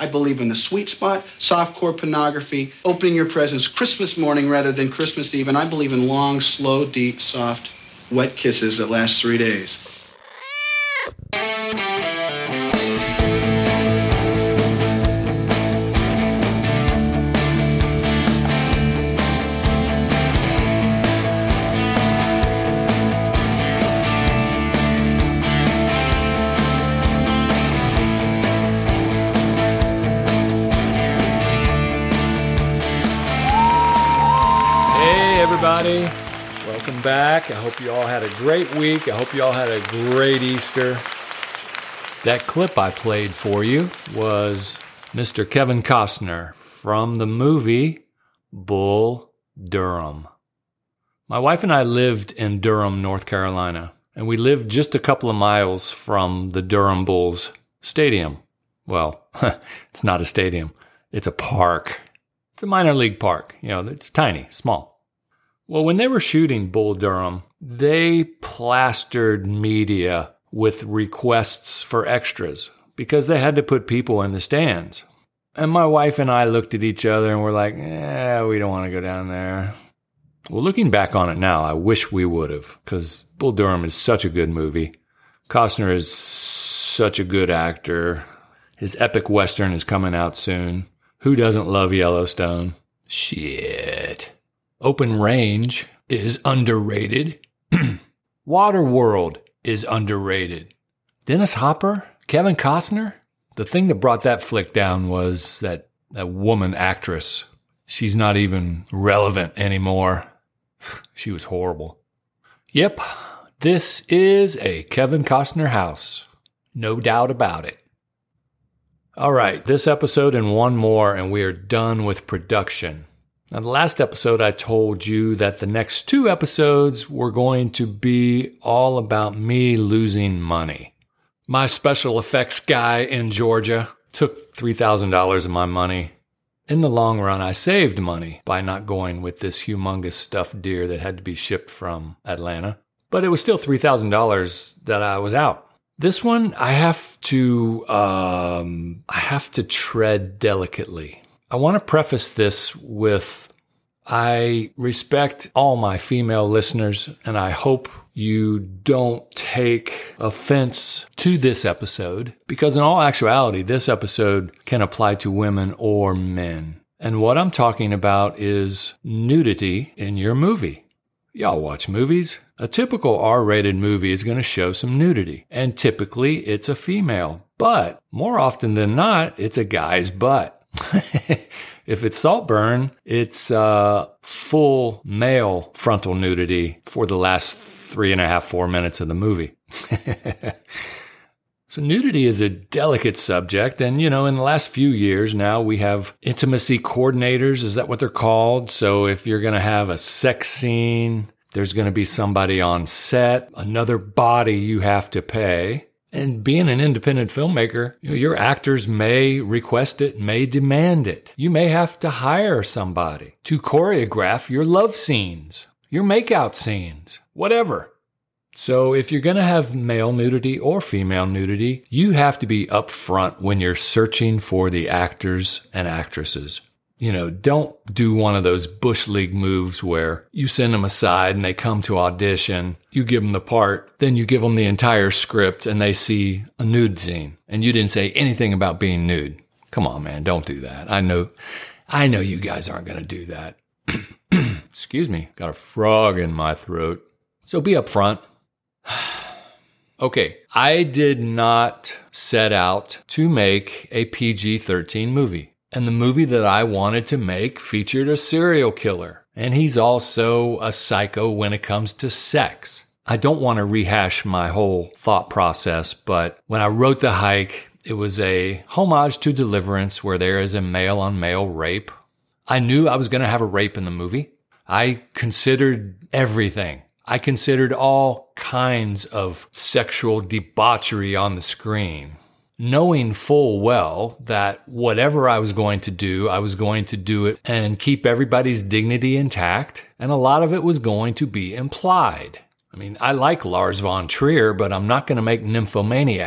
I believe in the sweet spot, softcore pornography, opening your presents Christmas morning rather than Christmas Eve, and I believe in long, slow, deep, soft, wet kisses that last 3 days. Everybody, welcome back. I hope you all had a great week. I hope you all had a great Easter. That clip I played for you was Mr. Kevin Costner from the movie Bull Durham. My wife and I lived in Durham, North Carolina, and we lived just a couple of miles from the Durham Bulls stadium. Well, it's not a stadium. It's a park. It's a minor league park. You know, it's tiny, small. Well, when they were shooting Bull Durham, they plastered media with requests for extras because they had to put people in the stands. And my wife and I looked at each other and were like, we don't want to go down there. Well, looking back on it now, I wish we would have, because Bull Durham is such a good movie. Costner is such a good actor. His epic Western is coming out soon. Who doesn't love Yellowstone? Shit. Open Range is underrated. Waterworld is underrated. Dennis Hopper? Kevin Costner? The thing that brought that flick down was that woman actress. She's not even relevant anymore. She was horrible. Yep, this is a Kevin Costner house. No doubt about it. All right, this episode and one more, and we are done with production. Now, the last episode, I told you that the next 2 episodes were going to be all about me losing money. My special effects guy in Georgia took $3,000 of my money. In the long run, I saved money by not going with this humongous stuffed deer that had to be shipped from Atlanta. But it was still $3,000 that I was out. This one, I have to tread delicately. I want to preface this with, I respect all my female listeners, and I hope you don't take offense to this episode, because in all actuality, this episode can apply to women or men. And what I'm talking about is nudity in your movie. Y'all watch movies. A typical R-rated movie is going to show some nudity, and typically it's a female, but more often than not, it's a guy's butt. If it's Saltburn, it's full male frontal nudity for the last 3.5, 4 minutes of the movie. So nudity is a delicate subject. And, in the last few years now, we have intimacy coordinators. Is that what they're called? So if you're going to have a sex scene, there's going to be somebody on set, another body you have to pay. And being an independent filmmaker, your actors may request it, may demand it. You may have to hire somebody to choreograph your love scenes, your makeout scenes, whatever. So if you're going to have male nudity or female nudity, you have to be upfront when you're searching for the actors and actresses. Don't do one of those Bush League moves where you send them aside and they come to audition, you give them the part, then you give them the entire script and they see a nude scene and you didn't say anything about being nude. Come on, man, don't do that. I know you guys aren't going to do that. Excuse me, got a frog in my throat. So be upfront. Okay, I did not set out to make a PG-13 movie. And the movie that I wanted to make featured a serial killer. And he's also a psycho when it comes to sex. I don't want to rehash my whole thought process, but when I wrote The Hike, it was a homage to Deliverance where there is a male-on-male rape. I knew I was going to have a rape in the movie. I considered everything. I considered all kinds of sexual debauchery on the screen, knowing full well that whatever I was going to do it and keep everybody's dignity intact, and a lot of it was going to be implied. I mean, I like Lars von Trier, but I'm not going to make Nymphomaniac.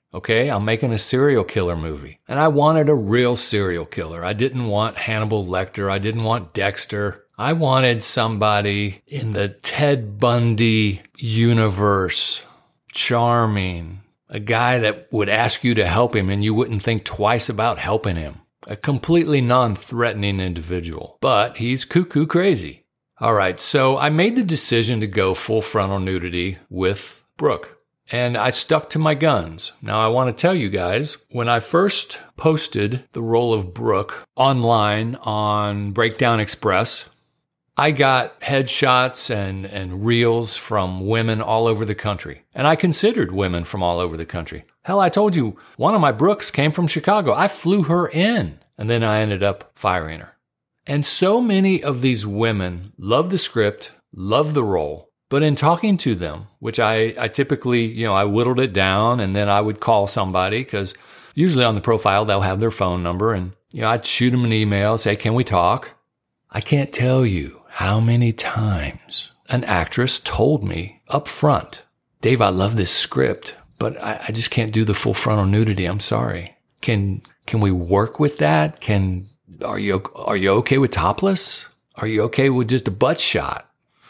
Okay, I'm making a serial killer movie. And I wanted a real serial killer. I didn't want Hannibal Lecter. I didn't want Dexter. I wanted somebody in the Ted Bundy universe. Charming. A guy that would ask you to help him and you wouldn't think twice about helping him. A completely non-threatening individual. But he's cuckoo crazy. All right, so I made the decision to go full frontal nudity with Brooke. And I stuck to my guns. Now, I want to tell you guys, when I first posted the role of Brooke online on Breakdown Express, I got headshots and reels from women all over the country. And I considered women from all over the country. Hell, I told you, one of my Brookes came from Chicago. I flew her in, and then I ended up firing her. And so many of these women love the script, love the role. But in talking to them, which I typically, I whittled it down and then I would call somebody because usually on the profile, they'll have their phone number and, I'd shoot them an email, say, can we talk? I can't tell you how many times an actress told me up front, Dave, I love this script, but I just can't do the full frontal nudity. I'm sorry. Can we work with that? Are you okay with topless? Are you okay with just a butt shot?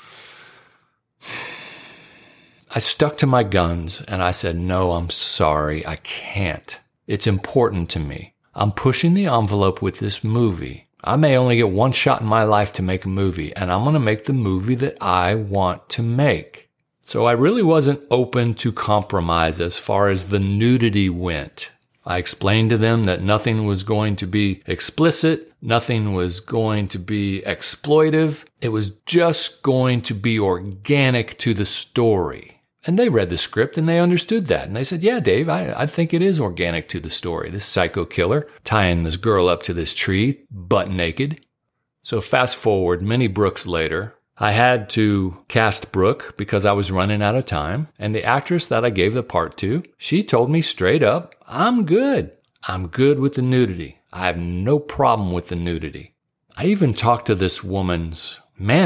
I stuck to my guns and I said, no, I'm sorry, I can't. It's important to me. I'm pushing the envelope with this movie. I may only get one shot in my life to make a movie, and I'm going to make the movie that I want to make. So I really wasn't open to compromise as far as the nudity went. I explained to them that nothing was going to be explicit, nothing was going to be exploitive. It was just going to be organic to the story. And they read the script and they understood that. And they said, yeah, Dave, I think it is organic to the story. This psycho killer tying this girl up to this tree, butt naked. So fast forward many Brookes later, I had to cast Brooke because I was running out of time. And the actress that I gave the part to, she told me straight up, I'm good. I'm good with the nudity. I have no problem with the nudity. I even talked to this woman's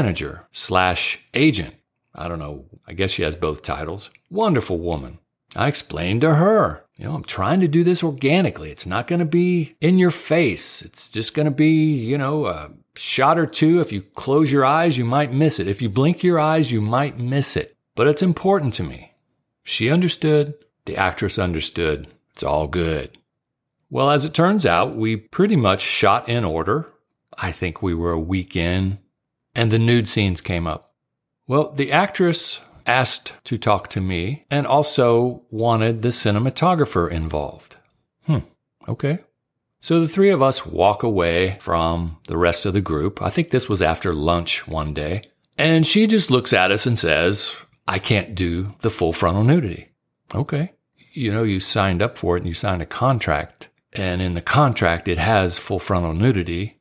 manager/agent. I don't know. I guess she has both titles. Wonderful woman. I explained to her, I'm trying to do this organically. It's not going to be in your face. It's just going to be, a shot or two. If you close your eyes, you might miss it. If you blink your eyes, you might miss it. But it's important to me. She understood. The actress understood. It's all good. Well, as it turns out, we pretty much shot in order. I think we were a week in, and the nude scenes came up. Well, the actress asked to talk to me and also wanted the cinematographer involved. Okay. So the three of us walk away from the rest of the group. I think this was after lunch one day. And she just looks at us and says, I can't do the full frontal nudity. Okay. You signed up for it and you signed a contract. And in the contract, it has full frontal nudity.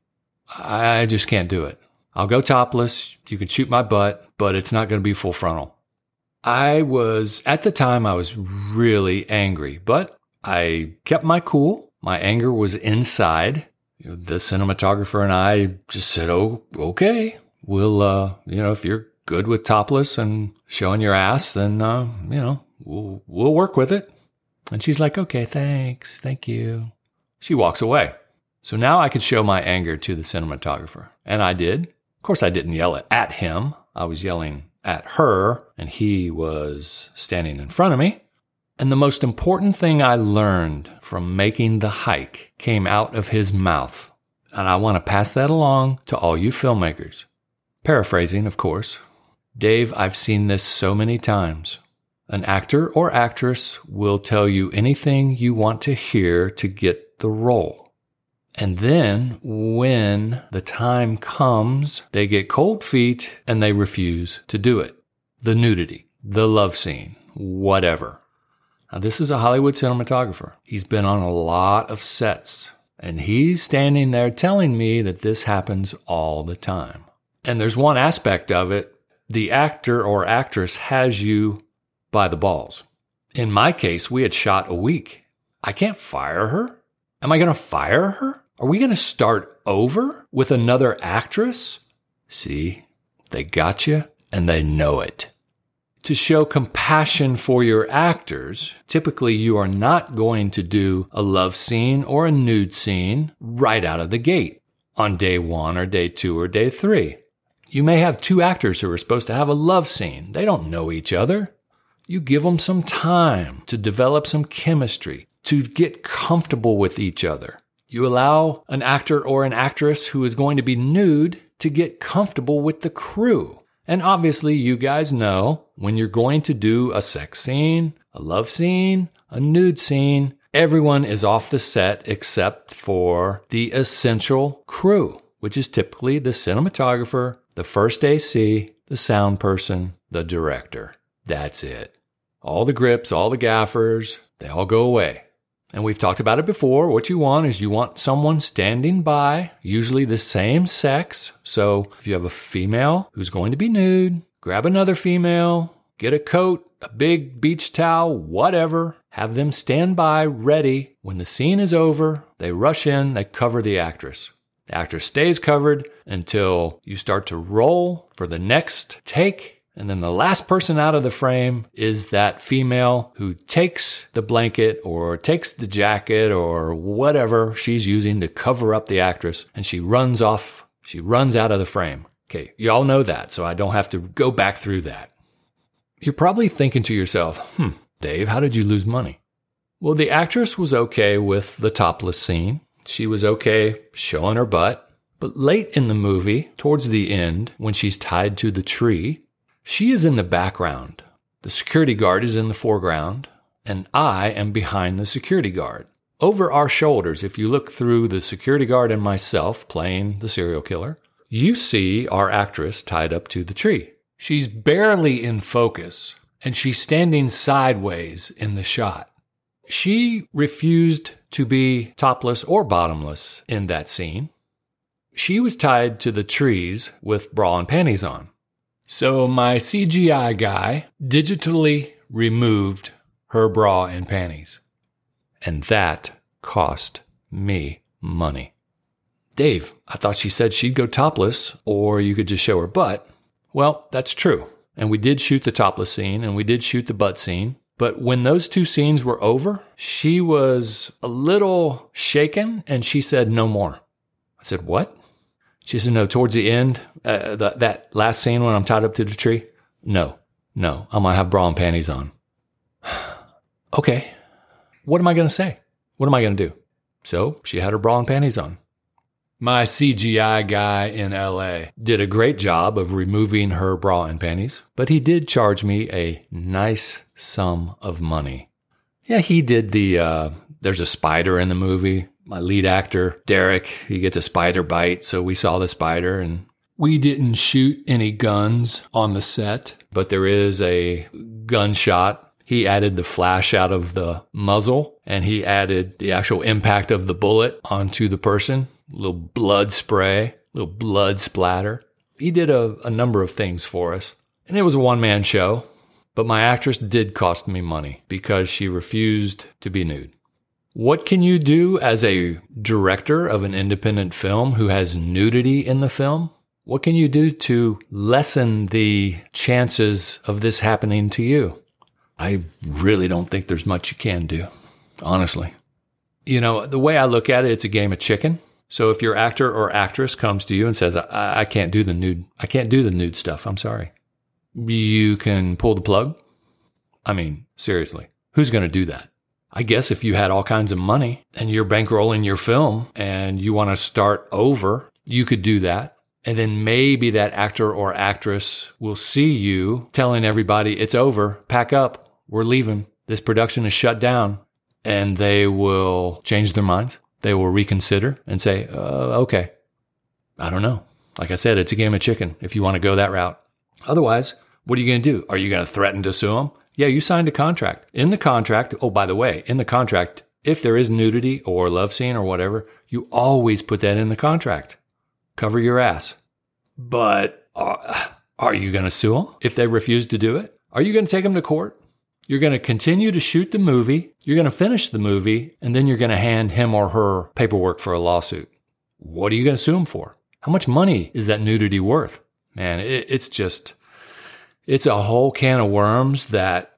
I just can't do it. I'll go topless. You can shoot my butt, but it's not going to be full frontal. At the time, I was really angry, but I kept my cool. My anger was inside. The cinematographer and I just said, oh, okay. We'll, if you're good with topless and showing your ass, then, we'll work with it. And she's like, okay, thanks. Thank you. She walks away. So now I could show my anger to the cinematographer. And I did. Of course, I didn't yell at him. I was yelling at her, and he was standing in front of me. And the most important thing I learned from making the hike came out of his mouth. And I want to pass that along to all you filmmakers. Paraphrasing, of course. Dave, I've seen this so many times. An actor or actress will tell you anything you want to hear to get the role. And then when the time comes, they get cold feet and they refuse to do it. The nudity, the love scene, whatever. Now, this is a Hollywood cinematographer. He's been on a lot of sets, and he's standing there telling me that this happens all the time. And there's one aspect of it, the actor or actress has you by the balls. In my case, we had shot a week. I can't fire her. Am I going to fire her? Are we going to start over with another actress? See, they got you and they know it. To show compassion for your actors, typically you are not going to do a love scene or a nude scene right out of the gate on day 1 or day 2 or day 3. You may have 2 actors who are supposed to have a love scene. They don't know each other. You give them some time to develop some chemistry, to get comfortable with each other. You allow an actor or an actress who is going to be nude to get comfortable with the crew. And obviously, you guys know when you're going to do a sex scene, a love scene, a nude scene, everyone is off the set except for the essential crew, which is typically the cinematographer, the first AC, the sound person, the director. That's it. All the grips, all the gaffers, they all go away. And we've talked about it before. What you want is you want someone standing by, usually the same sex. So if you have a female who's going to be nude, grab another female, get a coat, a big beach towel, whatever. Have them stand by, ready. When the scene is over, they rush in, they cover the actress. The actress stays covered until you start to roll for the next take. And then the last person out of the frame is that female who takes the blanket or takes the jacket or whatever she's using to cover up the actress, and she runs off. She runs out of the frame. Okay, y'all know that, so I don't have to go back through that. You're probably thinking to yourself, Dave, how did you lose money? Well, the actress was okay with the topless scene. She was okay showing her butt. But late in the movie, towards the end, when she's tied to the tree, she is in the background. The security guard is in the foreground, and I am behind the security guard. Over our shoulders, if you look through the security guard and myself playing the serial killer, you see our actress tied up to the tree. She's barely in focus, and she's standing sideways in the shot. She refused to be topless or bottomless in that scene. She was tied to the trees with bra and panties on. So my CGI guy digitally removed her bra and panties. And that cost me money. Dave, I thought she said she'd go topless or you could just show her butt. Well, that's true. And we did shoot the topless scene and we did shoot the butt scene. But when those 2 scenes were over, she was a little shaken and she said no more. I said, what? She said, no, towards the end, that last scene when I'm tied up to the tree, no, I'm going to have bra and panties on. Okay, what am I going to say? What am I going to do? So she had her bra and panties on. My CGI guy in LA did a great job of removing her bra and panties, but he did charge me a nice sum of money. Yeah, he did there's a spider in the movie. My lead actor, Derek, he gets a spider bite, so we saw the spider, and we didn't shoot any guns on the set, but there is a gunshot. He added the flash out of the muzzle, and he added the actual impact of the bullet onto the person. A little blood spray, a little blood splatter. He did a number of things for us, and it was a one-man show, but my actress did cost me money because she refused to be nude. What can you do as a director of an independent film who has nudity in the film? What can you do to lessen the chances of this happening to you? I really don't think there's much you can do, honestly. You know, the way I look at it, it's a game of chicken. So if your actor or actress comes to you and says, I can't do the nude stuff, I'm sorry. You can pull the plug. I mean, seriously, who's going to do that? I guess if you had all kinds of money and you're bankrolling your film and you want to start over, you could do that. And then maybe that actor or actress will see you telling everybody it's over, pack up, we're leaving, this production is shut down. And they will change their minds. They will reconsider and say, okay, I don't know. Like I said, it's a game of chicken if you want to go that route. Otherwise, what are you going to do? Are you going to threaten to sue them? Yeah, you signed a contract. In the contract, oh, by the way, in the contract, if there is nudity or love scene or whatever, you always put that in the contract. Cover your ass. But are you going to sue them if they refuse to do it? Are you going to take them to court? You're going to continue to shoot the movie. You're going to finish the movie, and then you're going to hand him or her paperwork for a lawsuit. What are you going to sue him for? How much money is that nudity worth? Man, it's just, It's a whole can of worms that,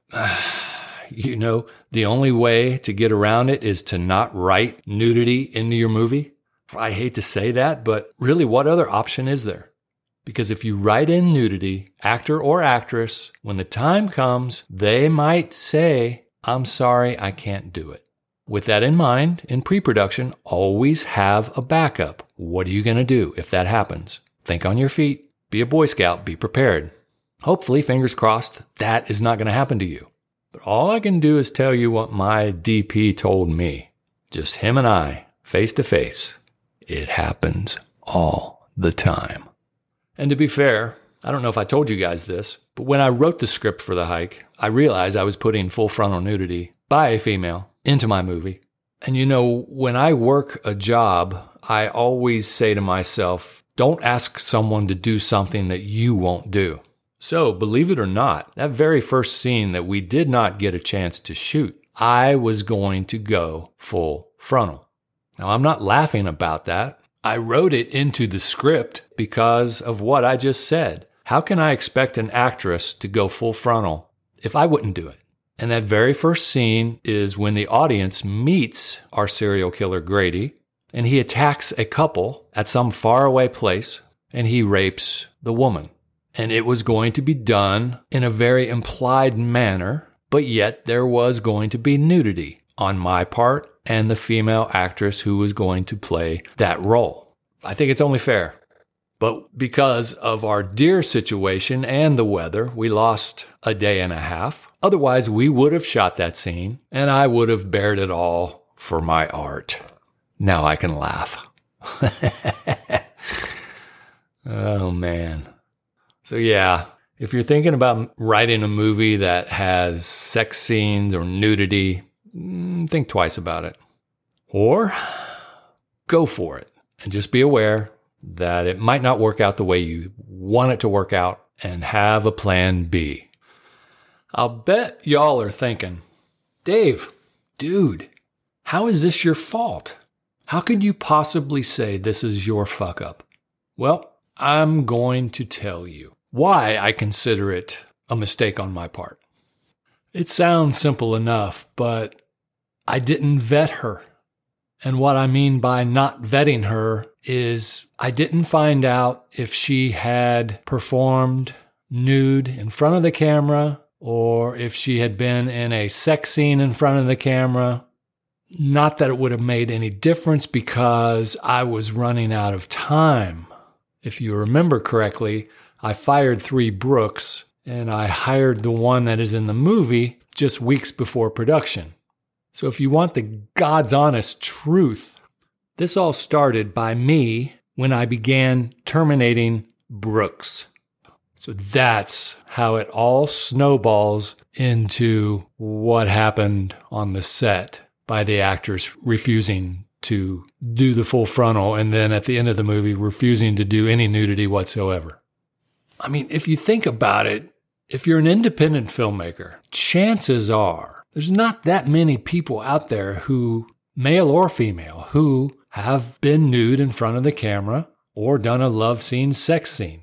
the only way to get around it is to not write nudity into your movie. I hate to say that, but really, what other option is there? Because if you write in nudity, actor or actress, when the time comes, they might say, I'm sorry, I can't do it. With that in mind, in pre-production, always have a backup. What are you going to do if that happens? Think on your feet. Be a Boy Scout. Be prepared. Hopefully, fingers crossed, that is not going to happen to you. But all I can do is tell you what my DP told me. Just him and I, face to face. It happens all the time. And to be fair, I don't know if I told you guys this, but when I wrote the script for The Hike, I realized I was putting full frontal nudity by a female into my movie. And when I work a job, I always say to myself, don't ask someone to do something that you won't do. So, believe it or not, that very first scene that we did not get a chance to shoot, I was going to go full frontal. Now, I'm not laughing about that. I wrote it into the script because of what I just said. How can I expect an actress to go full frontal if I wouldn't do it? And that very first scene is when the audience meets our serial killer Grady, and he attacks a couple at some faraway place, and he rapes the woman. And it was going to be done in a very implied manner, but yet there was going to be nudity on my part and the female actress who was going to play that role. I think it's only fair. But because of our deer situation and the weather, we lost a day and a half. Otherwise, we would have shot that scene, and I would have bared it all for my art. Now I can laugh. Oh, man. So yeah, if you're thinking about writing a movie that has sex scenes or nudity, think twice about it. Or go for it and just be aware that it might not work out the way you want it to work out, and have a plan B. I'll bet y'all are thinking, Dave, dude, how is this your fault? How could you possibly say this is your fuck up? Well, I'm going to tell you why I consider it a mistake on my part. It sounds simple enough, but I didn't vet her. And what I mean by not vetting her is I didn't find out if she had performed nude in front of the camera or if she had been in a sex scene in front of the camera. Not that it would have made any difference because I was running out of time. If you remember correctly, I fired 3 Brooks and I hired the one that is in the movie just weeks before production. So if you want the God's honest truth, this all started by me when I began terminating Brooks. So that's how it all snowballs into what happened on the set by the actors refusing to do the full frontal and then at the end of the movie refusing to do any nudity whatsoever. I mean, if you think about it, if you're an independent filmmaker, chances are there's not that many people out there who, male or female, who have been nude in front of the camera or done a love scene, sex scene.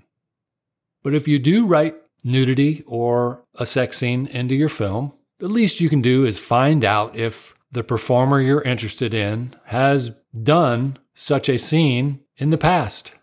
But if you do write nudity or a sex scene into your film, the least you can do is find out if the performer you're interested in has done such a scene in the past.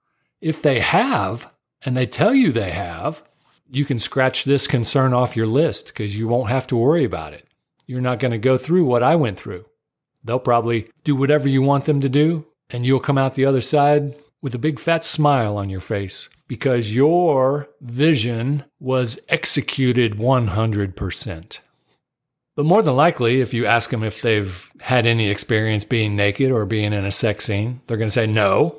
If they have, and they tell you they have, you can scratch this concern off your list because you won't have to worry about it. You're not going to go through what I went through. They'll probably do whatever you want them to do, and you'll come out the other side with a big fat smile on your face because your vision was executed 100%. But more than likely, if you ask them if they've had any experience being naked or being in a sex scene, they're going to say no.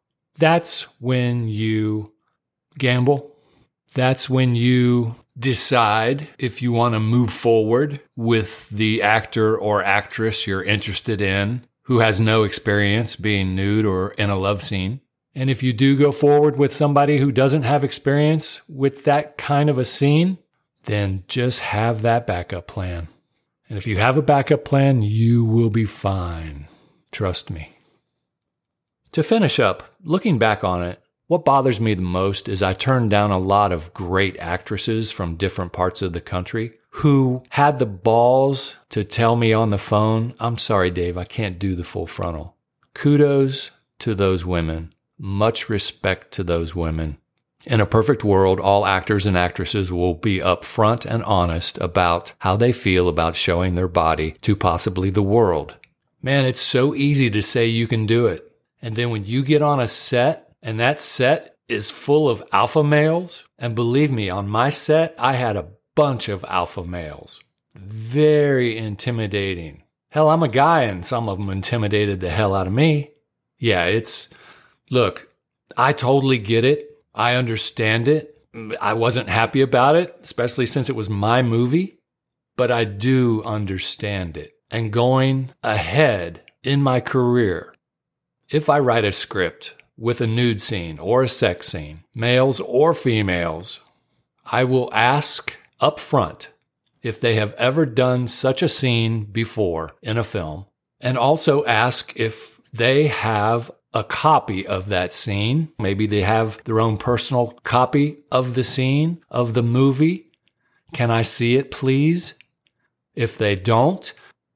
That's when you gamble. That's when you decide if you want to move forward with the actor or actress you're interested in who has no experience being nude or in a love scene. And if you do go forward with somebody who doesn't have experience with that kind of a scene, then just have that backup plan. And if you have a backup plan, you will be fine. Trust me. To finish up, looking back on it, What bothers me the most is I turned down a lot of great actresses from different parts of the country who had the balls to tell me on the phone, "I'm sorry, Dave, I can't do the full frontal." Kudos to those women. Much respect to those women. In a perfect world, all actors and actresses will be upfront and honest about how they feel about showing their body to possibly the world. Man, it's so easy to say you can do it. And then when you get on a set, and that set is full of alpha males, and believe me, on my set, I had a bunch of alpha males. Very intimidating. Hell, I'm a guy, and some of them intimidated the hell out of me. Yeah, look, I totally get it. I understand it. I wasn't happy about it, especially since it was my movie, but I do understand it. And going ahead in my career, if I write a script with a nude scene or a sex scene, males or females, I will ask up front if they have ever done such a scene before in a film, and also ask if they have a copy of that scene. Maybe they have their own personal copy of the scene, of the movie. Can I see it, please? If they don't,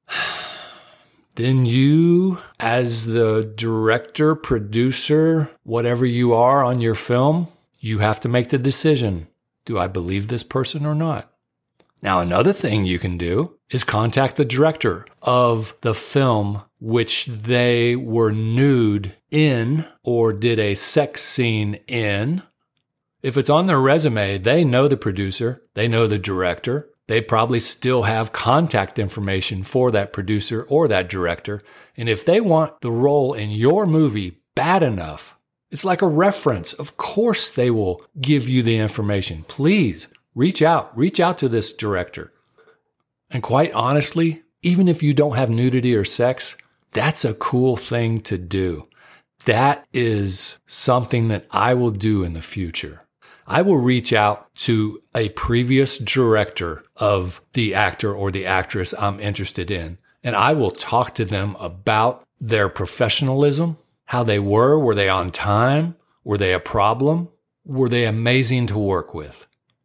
then you, as the director, producer, whatever you are on your film, you have to make the decision. Do I believe this person or not? Now, another thing you can do is contact the director of the film which they were nude in or did a sex scene in. If it's on their resume, they know the producer, they know the director. They probably still have contact information for that producer or that director. And if they want the role in your movie bad enough, it's like a reference. Of course they will give you the information. Please reach out to this director. And quite honestly, even if you don't have nudity or sex, that's a cool thing to do. That is something that I will do in the future. I will reach out to a previous director of the actor or the actress I'm interested in, and I will talk to them about their professionalism, how they were they on time? Were they a problem? Were they amazing to work with?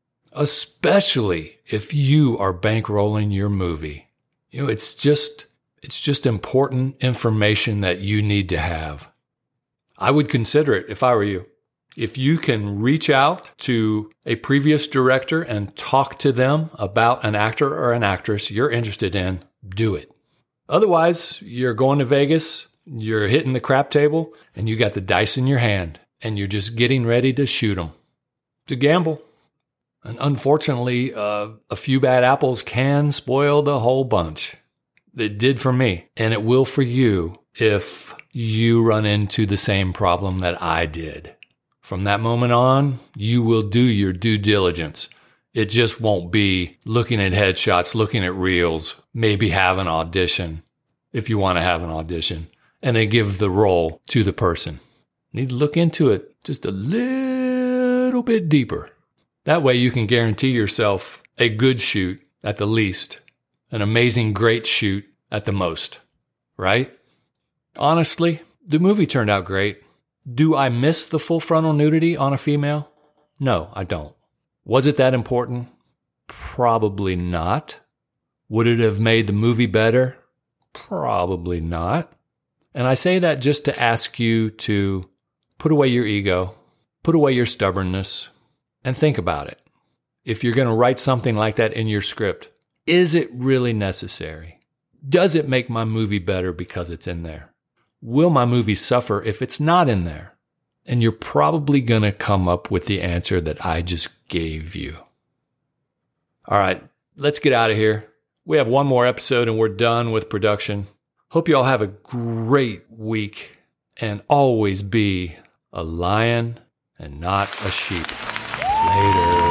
Especially if you are bankrolling your movie. You know, it's just important information that you need to have. I would consider it if I were you. If you can reach out to a previous director and talk to them about an actor or an actress you're interested in, do it. Otherwise, you're going to Vegas, you're hitting the crap table, and you got the dice in your hand, and you're just getting ready to shoot them. It's a gamble. And unfortunately, a few bad apples can spoil the whole bunch. It did for me, and it will for you if you run into the same problem that I did. From that moment on, you will do your due diligence. It just won't be looking at headshots, looking at reels, maybe have an audition, if you want to have an audition, and then give the role to the person. You need to look into it just a little bit deeper. That way you can guarantee yourself a good shoot at the least, an amazing great shoot at the most, right? Honestly, the movie turned out great. Do I miss the full frontal nudity on a female? No, I don't. Was it that important? Probably not. Would it have made the movie better? Probably not. And I say that just to ask you to put away your ego, put away your stubbornness, and think about it. If you're going to write something like that in your script, is it really necessary? Does it make my movie better because it's in there? Will my movie suffer if it's not in there? And you're probably going to come up with the answer that I just gave you. All right, let's get out of here. We have one more episode and we're done with production. Hope you all have a great week and always be a lion and not a sheep. Later.